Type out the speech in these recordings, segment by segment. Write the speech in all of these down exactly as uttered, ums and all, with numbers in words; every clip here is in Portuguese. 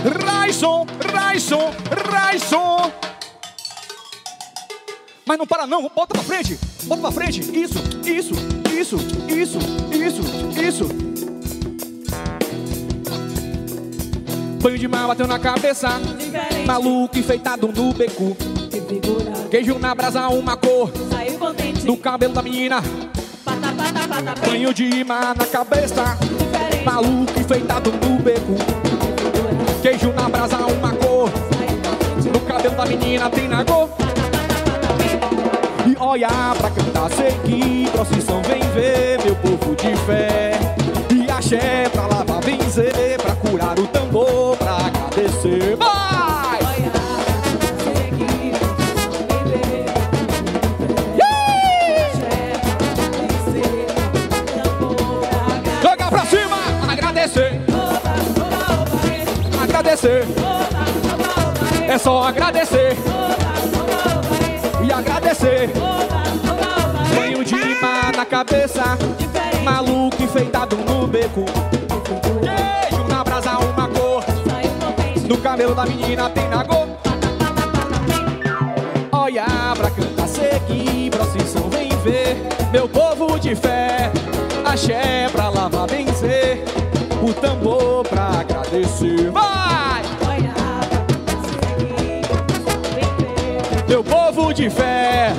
Raison, Raison, Raison. Mas não para não, bota pra frente. Bota pra frente, isso, isso, isso, isso, isso, isso. Banho de mar bateu na cabeça. Diferente. Maluco enfeitado no beco. Queijo na brasa, uma cor. Saiu contente. No cabelo da menina. Pata, pata, pata, banho de mar na cabeça. Diferente. Maluco enfeitado no beco. Queijo na brasa, uma cor. No cabelo da menina tem nagô. E olha pra cantar, seguir, procissão vem ver, meu povo de fé. E axé pra lavar, benzer, pra curar o tambor, pra agradecer. Vai! Olha pra seguir, procissão vem ver, axé pra benzer, tambor, pra agradecer. Joga pra cima, agradecer. Agradecer. É só agradecer. E agradecer. Banho de mar na cabeça. Diferente. Maluco enfeitado no beco. Queijo na brasa, uma cor. No cabelo da menina tem nagô. Olha pra cantar, seguir, procissão vem ver, meu povo de fé. Axé pra lavar, benzer, o tambor pra agradecer. Vai! Olha pra seguir, vem ver, meu povo de fé.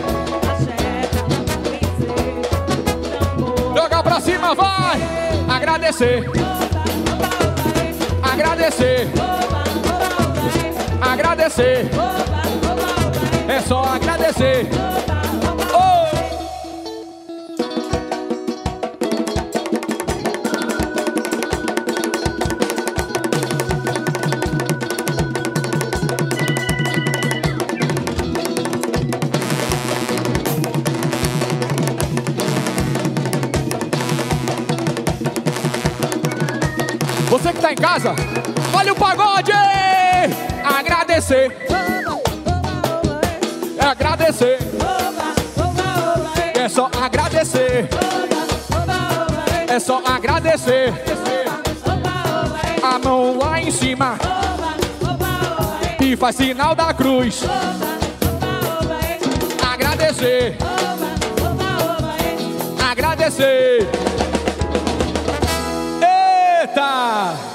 Joga pra cima, vai! Agradecer. Agradecer. Agradecer. É só agradecer. Oh! Você que tá em casa, olha o pagode! Agradecer. É agradecer. É só agradecer. É só agradecer. A mão lá em cima e faz sinal da cruz. Agradecer. Agradecer. Eita!